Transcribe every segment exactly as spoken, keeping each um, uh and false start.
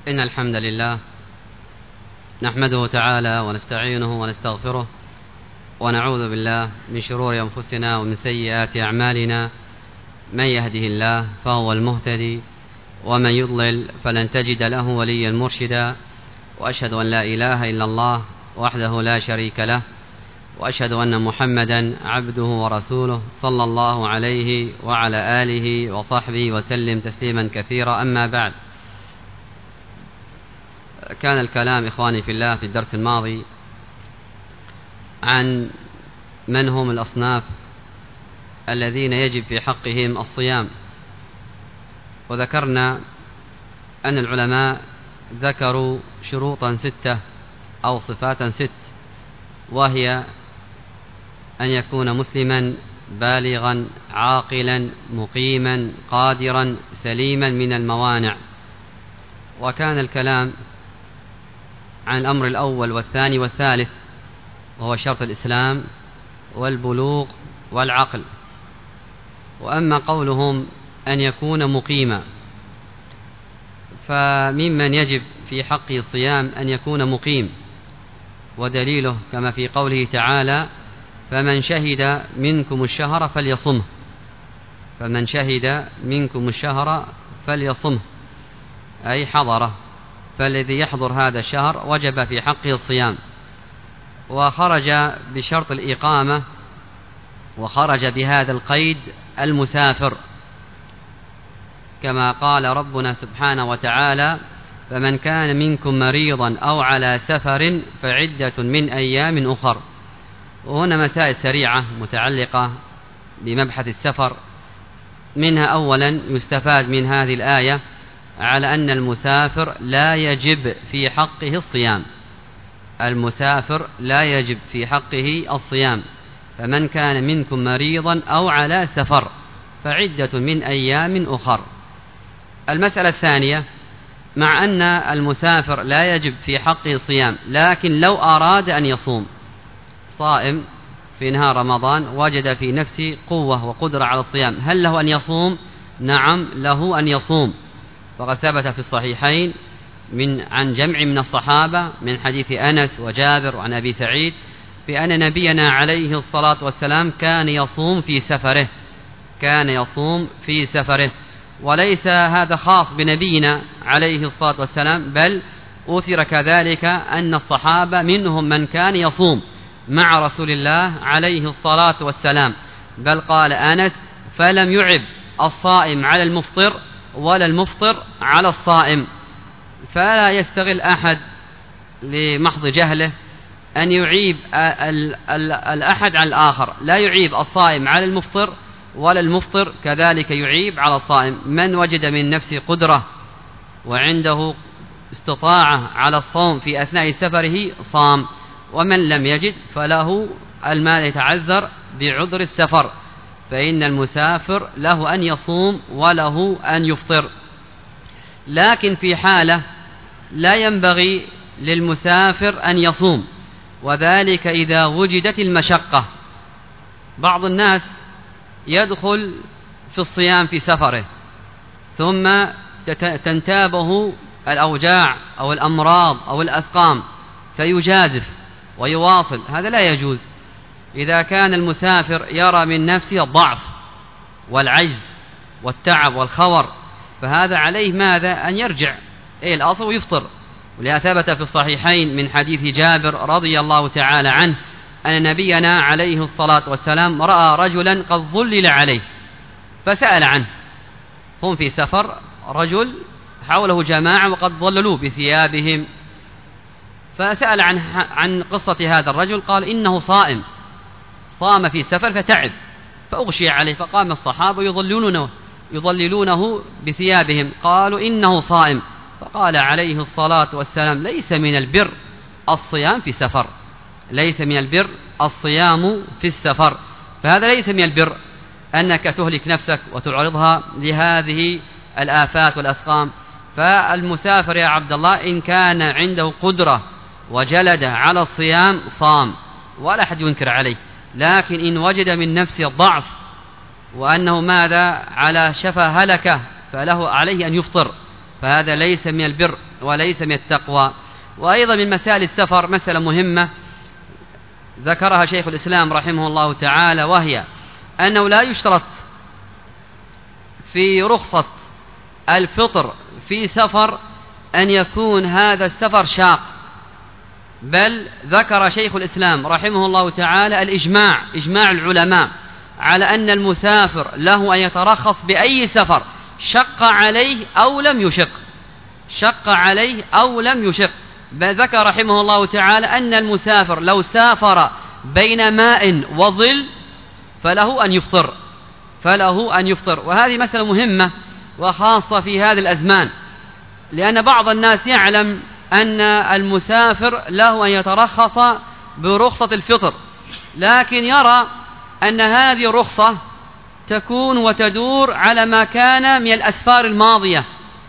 إن الحمد لله نحمده تعالى ونستعينه ونستغفره ونعوذ بالله من شرور أنفسنا ومن سيئات أعمالنا. من يهده الله فهو المهتدي ومن يضلل فلن تجد له وليا مرشدا. وأشهد أن لا إله إلا الله وحده لا شريك له، وأشهد أن محمدا عبده ورسوله صلى الله عليه وعلى آله وصحبه وسلم تسليما كثيرا. أما بعد، كان الكلام إخواني في الله في الدرس الماضي عن من هم الأصناف الذين يجب في حقهم الصيام، وذكرنا أن العلماء ذكروا شروطا ستة أو صفات ست، وهي أن يكون مسلما بالغا عاقلا مقيما قادرا سليما من الموانع. وكان الكلام عن الأمر الأول والثاني والثالث، وهو شرط الإسلام والبلوغ والعقل. وأما قولهم أن يكون مقيما، فممن يجب في حقه الصيام أن يكون مقيم، ودليله كما في قوله تعالى: فمن شهد منكم الشهر فليصمه. فمن شهد منكم الشهر فليصمه، أي حضره، فالذي يحضر هذا الشهر وجب في حقه الصيام. وخرج بشرط الإقامة، وخرج بهذا القيد المسافر، كما قال ربنا سبحانه وتعالى: فمن كان منكم مريضا أو على سفر فعدة من أيام أخر. وهنا مسائل سريعة متعلقة بمبحث السفر. منها أولا يستفاد من هذه الآية على أن المسافر لا يجب في حقه الصيام. المسافر لا يجب في حقه الصيام. فمن كان منكم مريضا أو على سفر فعدة من أيام أخر. المسألة الثانية، مع أن المسافر لا يجب في حقه الصيام، لكن لو أراد أن يصوم، صائم في نهار رمضان وجد في نفسه قوة وقدرة على الصيام، هل له أن يصوم؟ نعم، له أن يصوم. فقد ثبت في الصحيحين من عن جمع من الصحابة من حديث أنس وجابر وعن أبي سعيد بأن نبينا عليه الصلاة والسلام كان يصوم في سفره كان يصوم في سفره وليس هذا خاص بنبينا عليه الصلاة والسلام، بل أثر كذلك أن الصحابة منهم من كان يصوم مع رسول الله عليه الصلاة والسلام. بل قال أنس: فلم يعب الصائم على المفطر ولا المفطر على الصائم. فلا يستغل أحد لمحض جهله أن يعيب الأحد على الآخر، لا يعيب الصائم على المفطر ولا المفطر كذلك يعيب على الصائم. من وجد من نفسه قدرة وعنده استطاعة على الصوم في أثناء سفره صام، ومن لم يجد فله المال يتعذر بعذر السفر، فإن المسافر له أن يصوم وله أن يفطر. لكن في حالة لا ينبغي للمسافر أن يصوم، وذلك إذا وجدت المشقة. بعض الناس يدخل في الصيام في سفره ثم تنتابه الأوجاع أو الأمراض أو الأسقام فيجازف ويواصل، هذا لا يجوز. إذا كان المسافر يرى من نفسه الضعف والعجز والتعب والخور، فهذا عليه ماذا؟ أن يرجع إلى الأصل ويفطر. ولهذا ثبت في الصحيحين من حديث جابر رضي الله تعالى عنه أن نبينا عليه الصلاة والسلام رأى رجلا قد ظلل عليه فسأل عنه. هم في سفر، رجل حوله جماعة وقد ظللوه بثيابهم، فسأل عن عن قصة هذا الرجل، قال: إنه صائم، صام في سفر فتعب فأغشي عليه، فقام الصحابة يظللونه يظللونه بثيابهم، قالوا: إنه صائم. فقال عليه الصلاة والسلام: ليس من البر الصيام في سفر، ليس من البر الصيام في السفر. فهذا ليس من البر أنك تهلك نفسك وتعرضها لهذه الآفات والأسقام. فالمسافر يا عبد الله إن كان عنده قدرة وجلد على الصيام صام ولا أحد ينكر عليه، لكن إن وجد من نفسه الضعف وأنه ماذا على شفا هلكة فله عليه أن يفطر، فهذا ليس من البر وليس من التقوى. وأيضا من مسائل السفر مسألة مهمة ذكرها شيخ الإسلام رحمه الله تعالى، وهي أنه لا يشترط في رخصة الفطر في سفر أن يكون هذا السفر شاق، بل ذكر شيخ الإسلام رحمه الله تعالى الإجماع، إجماع العلماء على أن المسافر له أن يترخص بأي سفر شق عليه أو لم يشق، شق عليه أو لم يشق. بل ذكر رحمه الله تعالى أن المسافر لو سافر بين ماء وظل فله أن يفطر، فله أن يفطر. وهذه مسألة مهمة وخاصة في هذا الأزمان، لأن بعض الناس يعلم أن المسافر له أن يترخص برخصة الفطر، لكن يرى أن هذه الرخصة تكون وتدور على ما كان من الأسفار الماضية،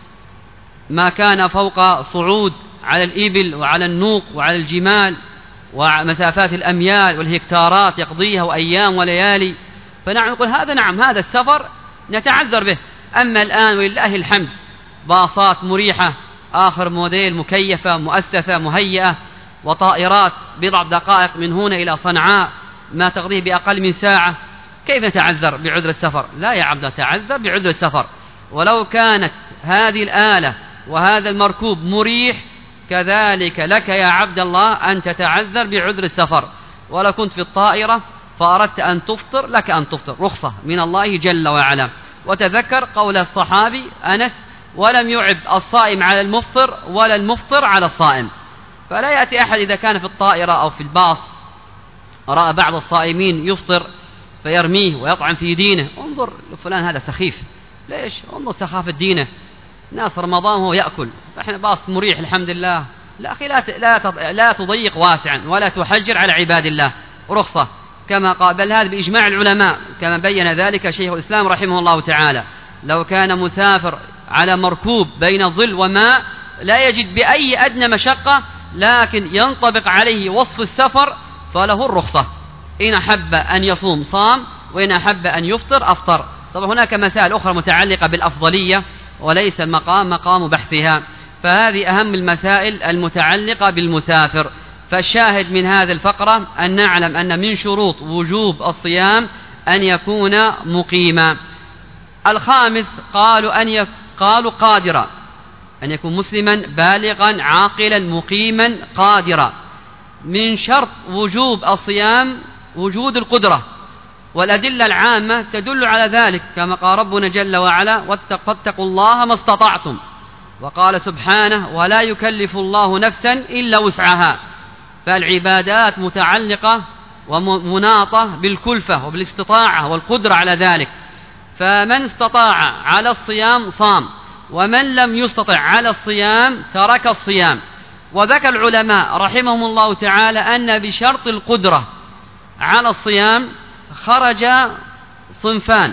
ما كان فوق صعود على الإبل وعلى النوق وعلى الجمال ومسافات الأميال والهكتارات يقضيها وأيام وليالي. فنحن نقول هذا نعم هذا السفر نتعذر به. أما الآن ولله الحمد باصات مريحة آخر موديل مكيفة مؤسسة مهيئة، وطائرات بضع دقائق من هنا إلى صنعاء ما تقضيه بأقل من ساعة، كيف نتعذر بعذر السفر؟ لا يا عبد نتعذر بعذر السفر. ولو كانت هذه الآلة وهذا المركوب مريح كذلك لك يا عبد الله أن تتعذر بعذر السفر. ولو كنت في الطائرة فأردت أن تفطر لك أن تفطر، رخصة من الله جل وعلا. وتذكر قول الصحابي أنس: ولم يعب الصائم على المفطر ولا المفطر على الصائم. فلا يأتي أحد إذا كان في الطائرة أو في الباص رأى بعض الصائمين يفطر فيرميه ويطعن في دينه: انظر فلان هذا سخيف، ليش؟ انظر سخافة دينه، ناس رمضان وهو يأكل، احنا باص مريح الحمد لله. لا أخي لا لا لا تضيق واسعا ولا تحجر على عباد الله، رخصة كما قال، بل هذا بإجماع العلماء كما بين ذلك شيخ الإسلام رحمه الله تعالى. لو كان مسافر على مركوب بين ظل وماء لا يجد بأي أدنى مشقة لكن ينطبق عليه وصف السفر فله الرخصة، إن أحب أن يصوم صام وإن أحب أن يفطر أفطر. طبعا هناك مسائل أخرى متعلقة بالأفضلية وليس المقام مقام بحثها، فهذه أهم المسائل المتعلقة بالمسافر. فالشاهد من هذه الفقرة أن نعلم أن من شروط وجوب الصيام أن يكون مقيما. الخامس قالوا أن يك... قالوا قادرا، أن يكون مسلما بالغا عاقلا مقيما قادرا. من شرط وجوب الصيام وجود القدرة، والأدلة العامة تدل على ذلك كما قال ربنا جل وعلا: واتقوا الله ما استطعتم. وقال سبحانه: ولا يكلف الله نفسا إلا وسعها. فالعبادات متعلقة ومناطة بالكلفة وبالاستطاعة والقدرة على ذلك. فمن استطاع على الصيام صام، ومن لم يستطع على الصيام ترك الصيام. وذكر العلماء رحمهم الله تعالى أن بشرط القدرة على الصيام خرج صنفان،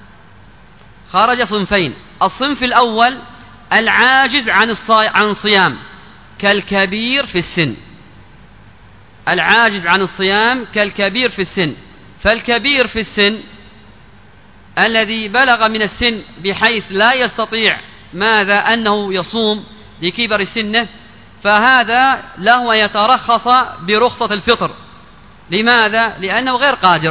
خرج صنفين. الصنف الأول العاجز عن عن الصيام كالكبير في السن، العاجز عن الصيام كالكبير في السن. فالكبير في السن الذي بلغ من السن بحيث لا يستطيع ماذا أنه يصوم لكبر سنه، فهذا له أن يترخص برخصة الفطر. لماذا؟ لأنه غير قادر.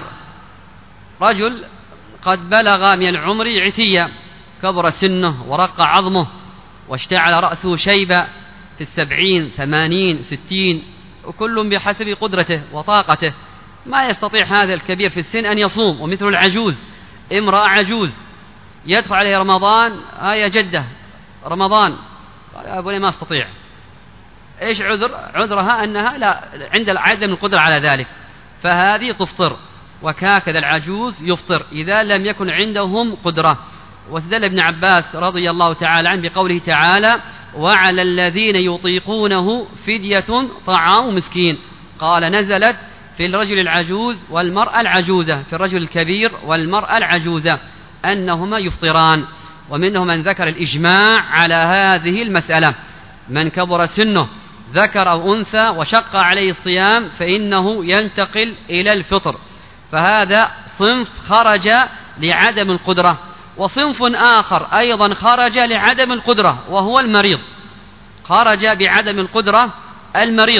رجل قد بلغ من العمر عتية، كبر سنه ورق عظمه واشتعل رأسه شيبة في السبعين ثمانين ستين، وكل بحسب قدرته وطاقته. ما يستطيع هذا الكبير في السن أن يصوم. ومثل العجوز، امرأة عجوز يدخل عليه رمضان: ها يا جدة رمضان، قال: يا أبوي ما استطيع. إيش عذر؟ عذرها أنها لا عند عدم القدرة على ذلك، فهذه تفطر. وكاكذا العجوز يفطر إذا لم يكن عندهم قدرة. واستدل ابن عباس رضي الله تعالى عنه بقوله تعالى: وعلى الذين يطيقونه فدية طعام مسكين. قال: نزلت في الرجل العجوز والمرأة العجوزة، في الرجل الكبير والمرأة العجوزة أنهما يفطران. ومنهم من ذكر الإجماع على هذه المسألة: من كبر سنه ذكر أو أنثى وشق عليه الصيام فإنه ينتقل إلى الفطر. فهذا صنف خرج لعدم القدرة. وصنف آخر أيضا خرج لعدم القدرة وهو المريض، خرج بعدم القدرة المريض.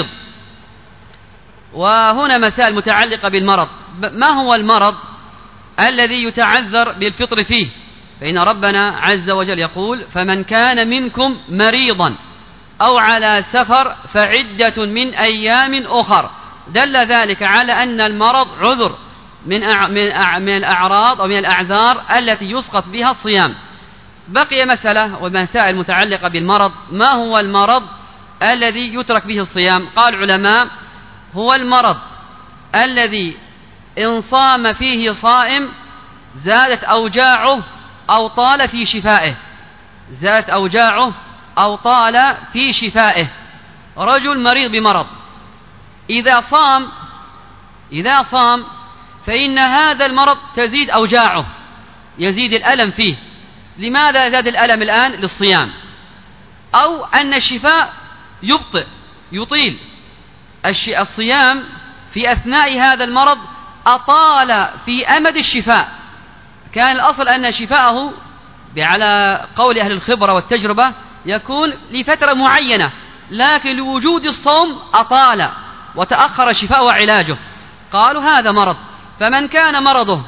وهنا مسائل متعلقة بالمرض. ما هو المرض الذي يتعذر بالفطر فيه؟ فإن ربنا عز وجل يقول: فمن كان منكم مريضا أو على سفر فعدة من أيام أخر. دل ذلك على أن المرض عذر من من الأعراض أو من الأعذار التي يسقط بها الصيام. بقي مسألة ومسائل متعلقة بالمرض. ما هو المرض الذي يترك به الصيام؟ قال العلماء: هو المرض الذي إن صام فيه صائم زادت أوجاعه أو طال في شفائه، زادت أوجاعه أو طال في شفائه. رجل مريض بمرض، إذا صام إذا صام فإن هذا المرض تزيد أوجاعه، يزيد الألم فيه. لماذا زاد الألم الآن؟ للصيام. أو أن الشفاء يبطئ يطيل الصيام في أثناء هذا المرض، أطال في أمد الشفاء. كان الأصل أن شفاءه على قول أهل الخبرة والتجربة يكون لفترة معينة، لكن لوجود الصوم أطال وتأخر شفاء وعلاجه. قالوا هذا مرض، فمن كان مرضه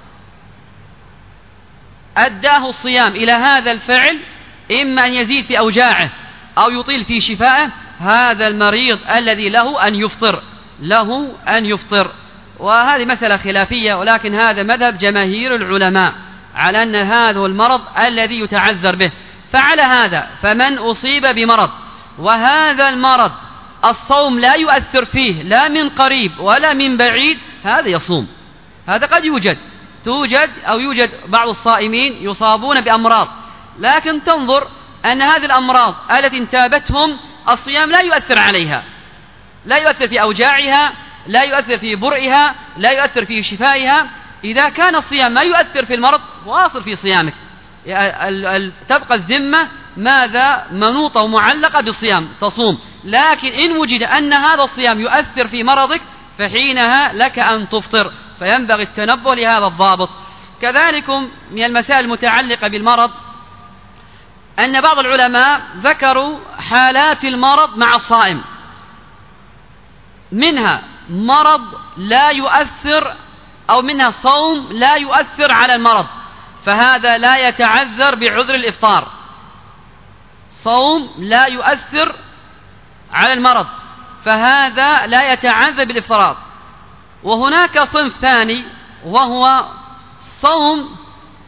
أداه الصيام إلى هذا الفعل، إما أن يزيد في أوجاعه أو يطيل في شفائه، هذا المريض الذي له أن يفطر، له أن يفطر. وهذه مسألة خلافية، ولكن هذا مذهب جماهير العلماء على أن هذا هو المرض الذي يتعذر به. فعلى هذا فمن أصيب بمرض وهذا المرض الصوم لا يؤثر فيه لا من قريب ولا من بعيد، هذا يصوم. هذا قد يوجد توجد أو يوجد بعض الصائمين يصابون بأمراض، لكن تنظر أن هذه الأمراض التي انتابتهم الصيام لا يؤثر عليها، لا يؤثر في أوجاعها، لا يؤثر في برئها، لا يؤثر في شفائها. إذا كان الصيام ما يؤثر في المرض واصل في صيامك، تبقى الذمة ماذا منوطة ومعلقة بالصيام، تصوم. لكن إن وجد أن هذا الصيام يؤثر في مرضك فحينها لك أن تفطر، فينبغي التنبه لهذا الضابط. كذلك من المسائل المتعلقة بالمرض أن بعض العلماء ذكروا حالات المرض مع الصائم، منها مرض لا يؤثر أو منها صوم لا يؤثر على المرض، فهذا لا يتعذر بعذر الإفطار. صوم لا يؤثر على المرض فهذا لا يتعذر بالإفطارات. وهناك صنف ثاني وهو صوم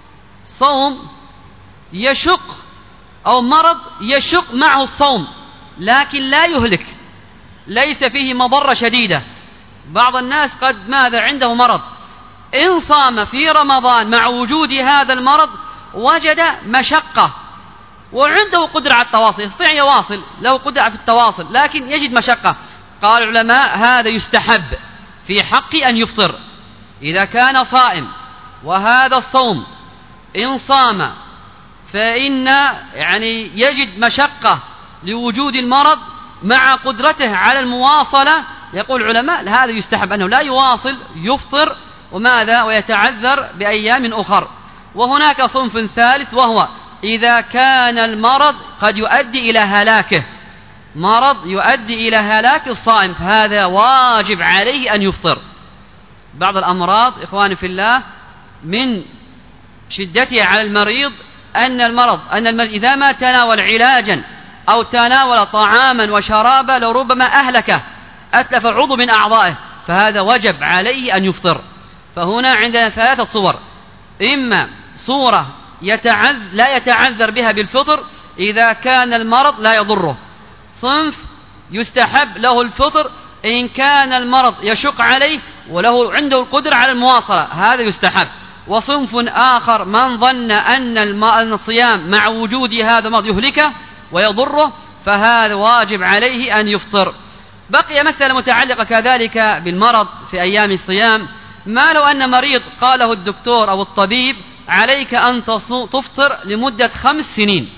صوم يشق أو مرض يشق معه الصوم لكن لا يهلك، ليس فيه مضرة شديدة. بعض الناس قد ماذا عنده مرض، إن صام في رمضان مع وجود هذا المرض وجد مشقة وعنده قدرة على التواصل، يستطيع يواصل لو قدرة في التواصل، لكن يجد مشقة. قال العلماء هذا يستحب في حق أن يفطر. إذا كان صائم وهذا الصوم إن صام فإن يعني يجد مشقة لوجود المرض مع قدرته على المواصلة، يقول العلماء هذا يستحب أنه لا يواصل، يفطر وماذا ويتعذر بأيام أخر. وهناك صنف ثالث وهو إذا كان المرض قد يؤدي إلى هلاكه، مرض يؤدي إلى هلاك الصائم، فهذا واجب عليه أن يفطر. بعض الأمراض إخواني في الله من شدتها على المريض أن المرض أن المريض إذا ما تناول علاجا أو تناول طعاما وشرابا لربما أهلكه، أتلف عضو من أعضائه، فهذا وجب عليه أن يفطر. فهنا عندنا ثلاثة صور، إما صورة يتعذ لا يتعذر بها بالفطر إذا كان المرض لا يضره، صنف يستحب له الفطر إن كان المرض يشق عليه وله عنده القدرة على المواصلة، هذا يستحب. وصنف آخر من ظن أن الصيام مع وجود هذا المرض يهلكه ويضره، فهذا واجب عليه أن يفطر. بقي مسألة متعلقة كذلك بالمرض في أيام الصيام. ما لو أن مريض قاله الدكتور أو الطبيب عليك أن تفطر لمدة خمس سنين،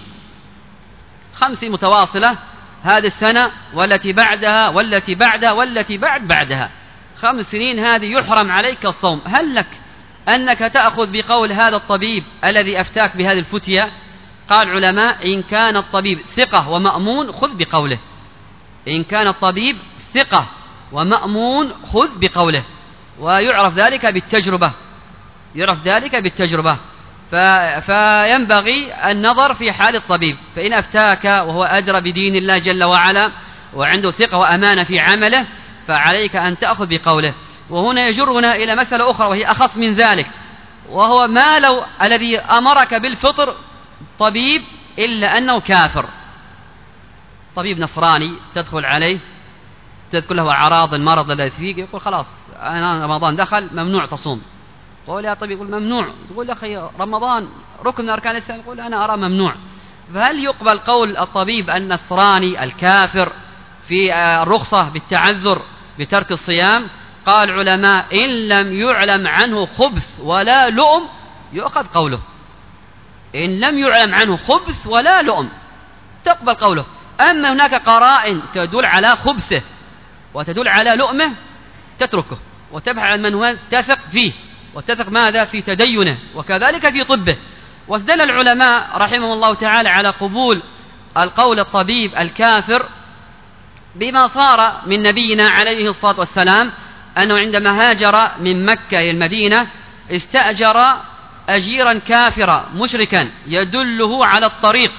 خمس متواصلة، هذه السنة والتي بعدها والتي بعدها والتي بعد بعدها، خمس سنين هذه يحرم عليك الصوم، هل لك أنك تأخذ بقول هذا الطبيب الذي أفتاك بهذه الفتية؟ قال العلماء إن كان الطبيب ثقة ومأمون خذ بقوله، إن كان الطبيب ثقة ومأمون خذ بقوله، ويعرف ذلك بالتجربة، يعرف ذلك بالتجربة. فينبغي النظر في حال الطبيب، فإن أفتاك وهو أدرى بدين الله جل وعلا وعنده ثقة وأمانة في عمله فعليك أن تأخذ بقوله. وهنا يجرنا إلى مسألة أخرى وهي أخص من ذلك، وهو ما لو الذي أمرك بالفطر طبيب إلا أنه كافر، طبيب نصراني تدخل عليه تذكر له أعراض المرض الذي فيك، يقول خلاص أنا رمضان دخل ممنوع تصوم. قول يا طبيب، يقول ممنوع. تقول يا أخي رمضان ركن من أركان الإسلام، يقول أنا أرى ممنوع. فهل يقبل قول الطبيب النصراني الكافر في الرخصة بالتعذر بترك الصيام؟ قال علماء إن لم يعلم عنه خبث ولا لؤم يؤخذ قوله، إن لم يعلم عنه خبث ولا لؤم تقبل قوله. أما هناك قرائن تدل على خبثه وتدل على لؤمه تتركه وتبحث عن من هو تثق فيه وتثق ماذا في تدينه وكذلك في طبه. واستدل العلماء رحمه الله تعالى على قبول القول الطبيب الكافر بما صار من نبينا عليه الصلاة والسلام أنه عندما هاجر من مكة إلى المدينة استأجر أجيرا كافرا مشركا يدله على الطريق،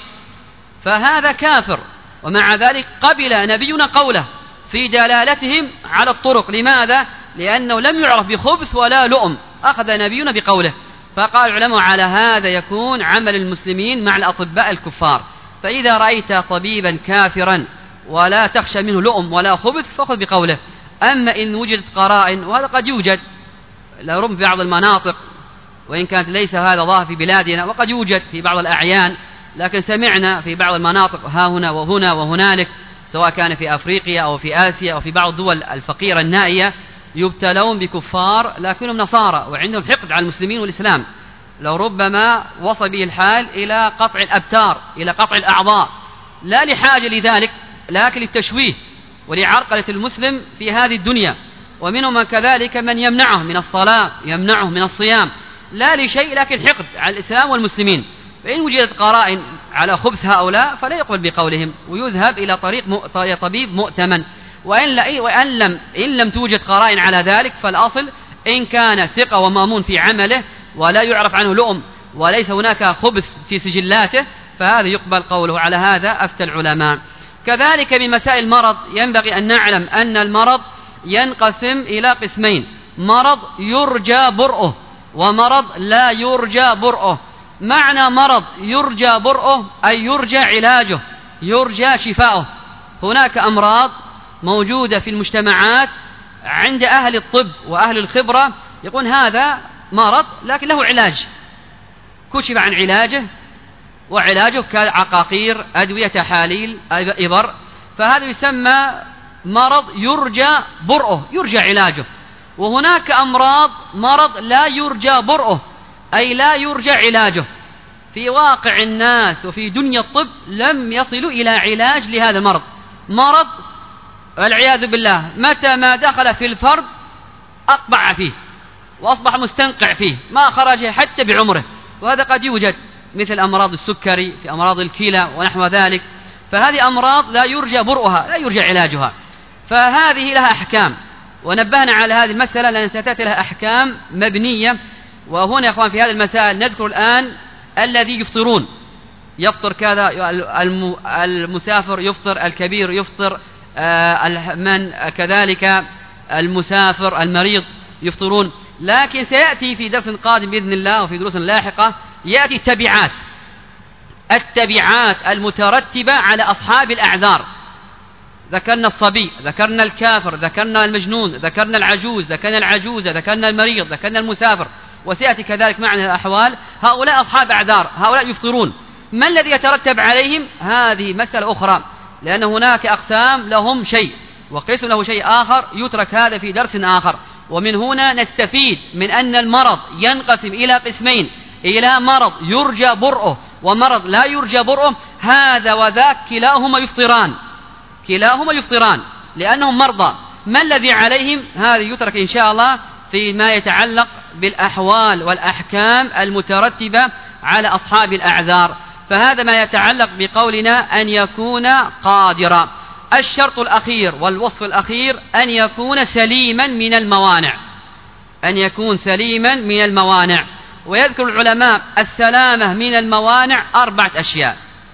فهذا كافر، ومع ذلك قبل نبينا قوله في دلالتهم على الطرق. لماذا؟ لأنه لم يعرف بخبث ولا لؤم، أخذ نبينا بقوله. فقال العلماء على هذا يكون عمل المسلمين مع الأطباء الكفار. فإذا رأيت طبيبا كافرا ولا تخشى منه لؤم ولا خبث فخذ بقوله. أما إن وجدت قرائن، وهذا قد يوجد لرب في بعض المناطق وإن كانت ليس هذا ظاهر في بلادنا، وقد يوجد في بعض الأعيان، لكن سمعنا في بعض المناطق ها هنا وهنا وهنالك سواء كان في أفريقيا أو في آسيا أو في بعض الدول الفقيرة النائية يبتلون بكفار لكنهم نصارى وعندهم حقد على المسلمين والإسلام، لو ربما وصل به الحال إلى قطع الأبتار، إلى قطع الأعضاء، لا لحاجة لذلك لكن للتشويه ولعرقلة المسلم في هذه الدنيا. ومنهم من كذلك من يمنعه من الصلاة، يمنعه من الصيام، لا لشيء لكن حقد على الإسلام والمسلمين. فإن وجدت قرائن على خبث هؤلاء فلا يقبل بقولهم ويذهب إلى طريق طبيب مؤتمن. وإن, وإن لم, إن لم توجد قرائن على ذلك فالأصل إن كان ثقة ومامون في عمله ولا يعرف عنه لؤم وليس هناك خبث في سجلاته فهذا يقبل قوله. على هذا أفتى العلماء. كذلك بمسائل المرض ينبغي أن نعلم أن المرض ينقسم إلى قسمين: مرض يرجى برؤه ومرض لا يرجى برؤه. معنى مرض يرجى برؤه أي يرجى علاجه، يرجى شفاؤه. هناك أمراض موجودة في المجتمعات عند أهل الطب وأهل الخبرة يقول هذا مرض لكن له علاج، كشف عن علاجه وعلاجه كعقاقير، أدوية، تحاليل، إبر، فهذا يسمى مرض يرجى برؤه، يرجى علاجه. وهناك أمراض مرض لا يرجى برؤه أي لا يرجى علاجه. في واقع الناس وفي دنيا الطب لم يصلوا إلى علاج لهذا المرض. مرض والعياذ بالله متى ما دخل في الفرد أقبع فيه وأصبح مستنقع فيه ما خرج حتى بعمره، وهذا قد يوجد مثل أمراض السكري، في أمراض الكلى ونحو ذلك. فهذه أمراض لا يرجى برؤها، لا يرجى علاجها، فهذه لها أحكام، ونبهنا على هذه المسألة لأن ستأتي لها أحكام مبنية. وهنا يا أخوان في هذه المسائل نذكر الآن الذي يفطرون، يفطر كذا المسافر يفطر، الكبير يفطر، من كذلك المسافر المريض يفطرون. لكن سيأتي في درس قادم بإذن الله وفي دروس لاحقة يأتي التبعات، التبعات المترتبة على أصحاب الأعذار. ذكرنا الصبي، ذكرنا الكافر، ذكرنا المجنون، ذكرنا العجوز، ذكرنا العجوزة، ذكرنا المريض، ذكرنا المسافر، وسيأتي كذلك معنى الأحوال. هؤلاء أصحاب أعذار، هؤلاء يفطرون، ما الذي يترتب عليهم؟ هذه مسألة أخرى، لأن هناك أقسام لهم شيء وقسم له شيء آخر، يترك هذا في درس آخر. ومن هنا نستفيد من أن المرض ينقسم إلى قسمين: إلى مرض يرجى برؤه ومرض لا يرجى برؤه. هذا وذاك كلاهما يفطران، كلاهما يفطران لأنهم مرضى. ما الذي عليهم؟ هذا يترك إن شاء الله فيما يتعلق بالأحوال والأحكام المترتبة على أصحاب الأعذار، فهذا ما يتعلق بقولنا أن يكون قادرا. الشرط الأخير والوصف الأخير أن يكون سليما من الموانع، أن يكون سليما من الموانع. ويذكر العلماء السلامة من الموانع أربعة أشياء.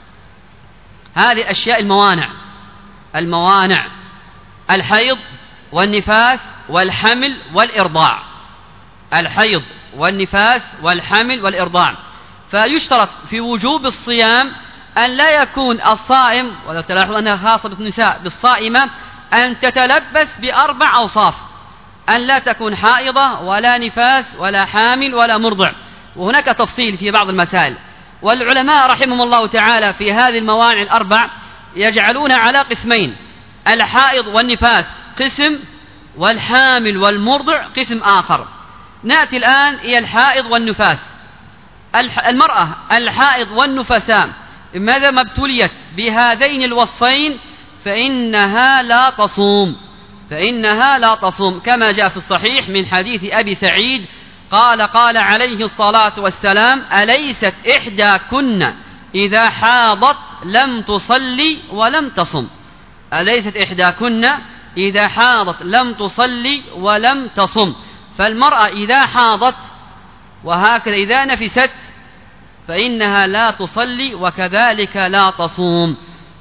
هذه أشياء الموانع: الموانع الحيض والنفاس والحمل والإرضاع، الحيض والنفاس والحمل والإرضاع. فيشترط في وجوب الصيام أن لا يكون الصائم، ولو تلاحظ أنها خاصة بالنساء بالصائمة، أن تتلبس بأربع أوصاف: أن لا تكون حائضة ولا نفاس ولا حامل ولا مرضع. وهناك تفصيل في بعض المسائل، والعلماء رحمهم الله تعالى في هذه الموانع الأربع يجعلونها على قسمين: الحائض والنفاس قسم، والحامل والمرضع قسم آخر. نأتي الآن إلى الحائض والنفاس. المرأة الحائض والنفساء ماذا ما ابتليت بهذين الوصفين فإنها لا تصوم، فإنها لا تصوم، كما جاء في الصحيح من حديث أبي سعيد قال قال عليه الصلاة والسلام: أليست إحداكن إذا حاضت لم تصلي ولم تصم، أليست إحداكن إذا حاضت لم تصلي ولم تصم. فالمرأة إذا حاضت وهكذا إذا نفست فإنها لا تصلي وكذلك لا تصوم.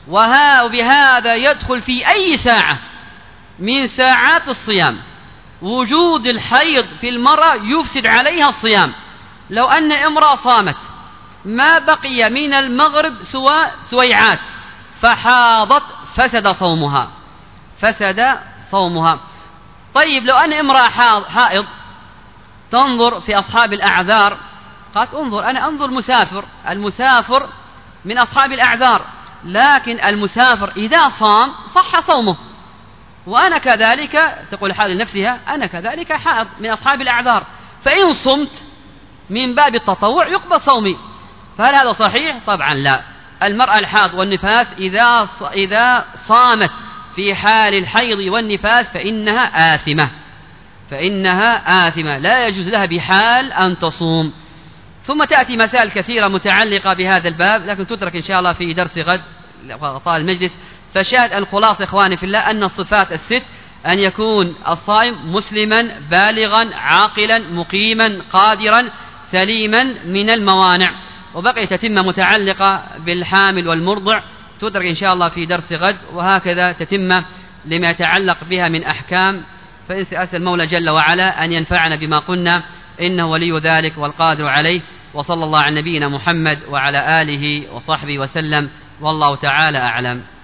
وبهذا يدخل في أي ساعة من ساعات الصيام وجود الحيض في المرأة يفسد عليها الصيام. لو أن امرأة صامت ما بقي من المغرب سوى سويعات فحاضت فسد صومها، فسد صومها. طيب لو أن امرأة حائض تنظر في أصحاب الأعذار، قالت: انظر أنا أنظر مسافر، المسافر من أصحاب الأعذار، لكن المسافر إذا صام صح صومه، وأنا كذلك، تقول حائض لنفسها: أنا كذلك حائض من أصحاب الأعذار، فإن صمت من باب التطوع يقبل صومي. فهل هذا صحيح؟ طبعا لا. المرأة الحائض والنفاس إذا إذا صامت في حال الحيض والنفاس فإنها آثمة، فإنها آثمة لا يجوز لها بحال أن تصوم. ثم تأتي مسائل كثيرة متعلقة بهذا الباب، لكن تترك إن شاء الله في درس غد طال المجلس. فشاهد الخلاصة إخواني في الله أن الصفات الست: أن يكون الصائم مسلما بالغا عاقلا مقيما قادرا سليما من الموانع. وبقي تتمة متعلقة بالحامل والمرضع تترك إن شاء الله في درس غد، وهكذا تتمة لما يتعلق بها من أحكام. فأسأل المولى جل وعلا أن ينفعنا بما قلنا، إنه ولي ذلك والقادر عليه. وصلى الله على نبينا محمد وعلى آله وصحبه وسلم، والله تعالى أعلم.